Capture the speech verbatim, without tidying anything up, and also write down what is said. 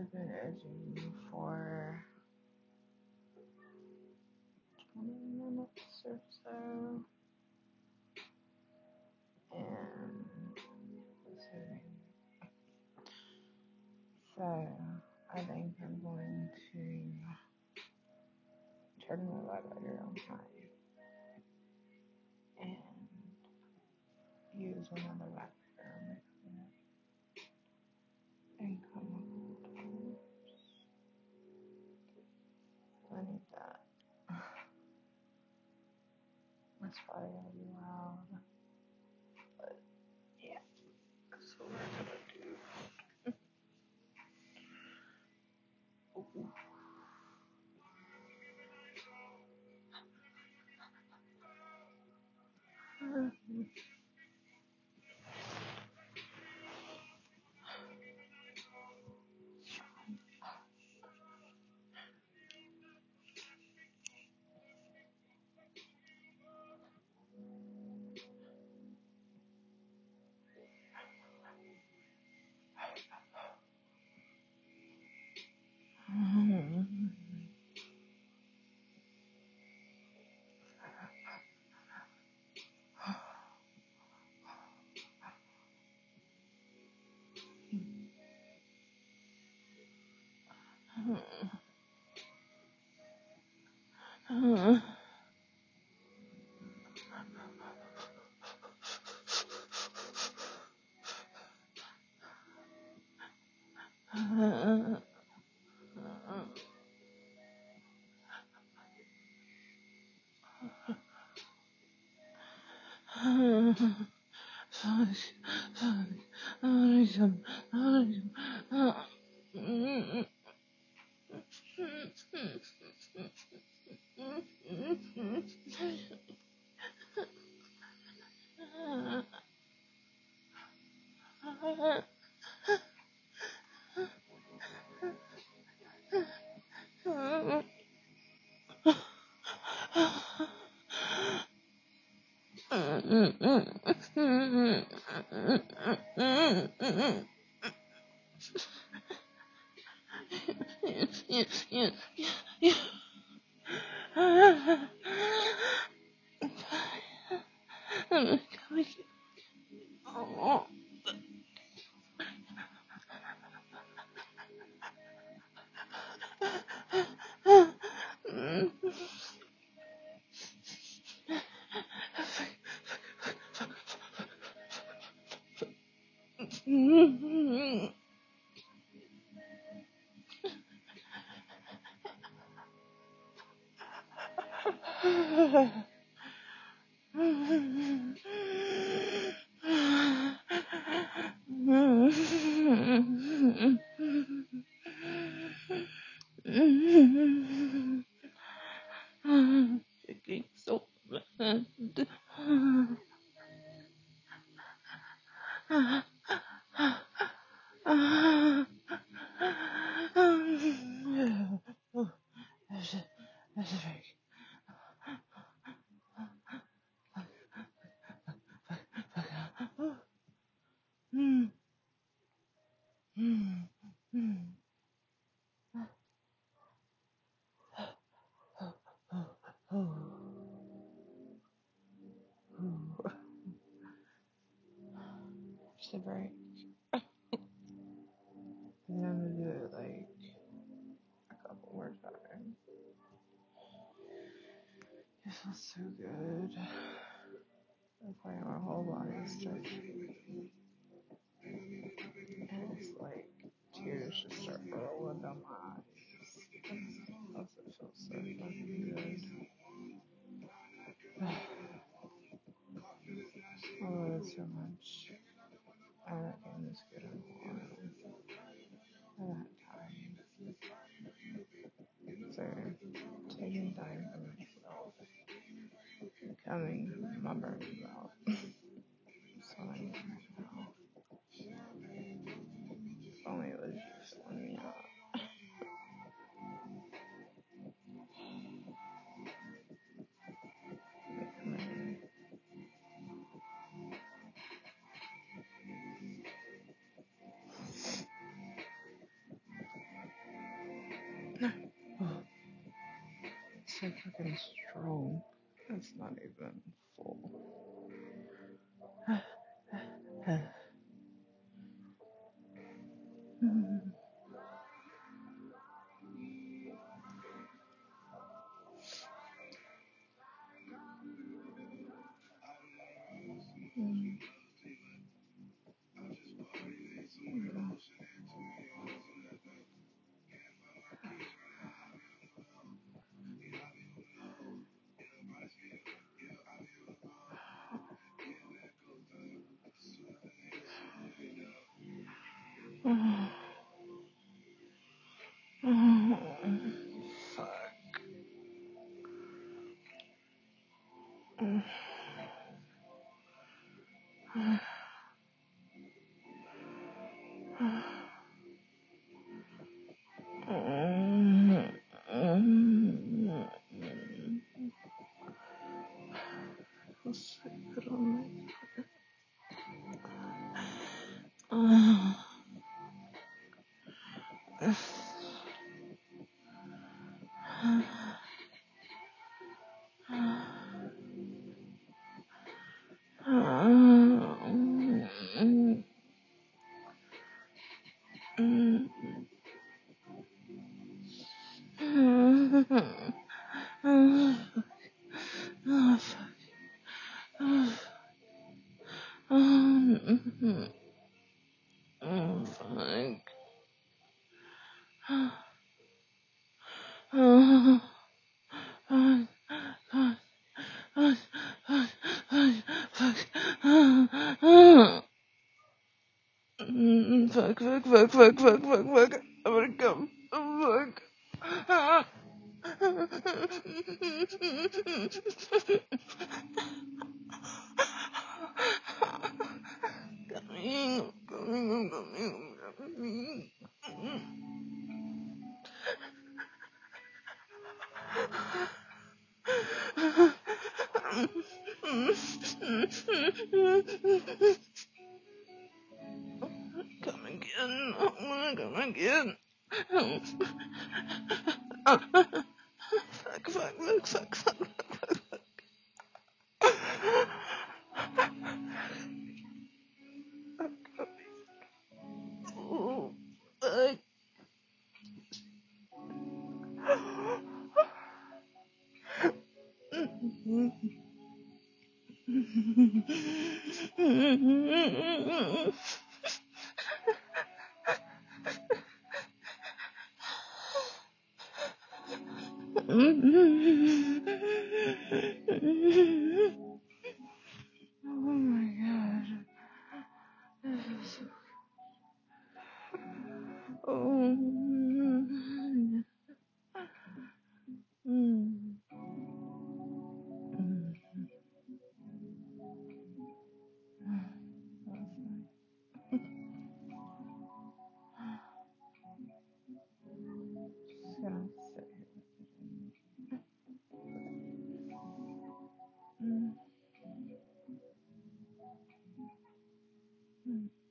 I've been edging for twenty minutes or so. And let's see. So I think I'm going to turn the vibrator on high and use another vibrator and come on. I need that. That's probably gonna be loud, but yeah, that's what we're gonna do. Shaking so bad. Just a break. And I'm gonna do it like a couple more times. It feels so good. It's like my whole body starts shaking. And it's like tears just start rolling down my eyes. Also feels so fucking good. I love it so much. I haven't been this good in a while. I haven't had time. So, taking time for myself, becoming my burning out. So I am right now. If only it was just let me out. Becoming so fucking strong. It's not even full. Fuck, fuck, fuck, fuck, fuck, fuck, fuck. I'm gonna come. Oh, fuck. Coming, coming, coming, coming. Come again. I wanna come again. Fuck, fuck, fuck, fuck, fuck, fuck, fuck. Oh, fuck. Oh my god. This is so. Oh. Mm. Mm. That's nice. Just gonna sit here. Mm. Mm.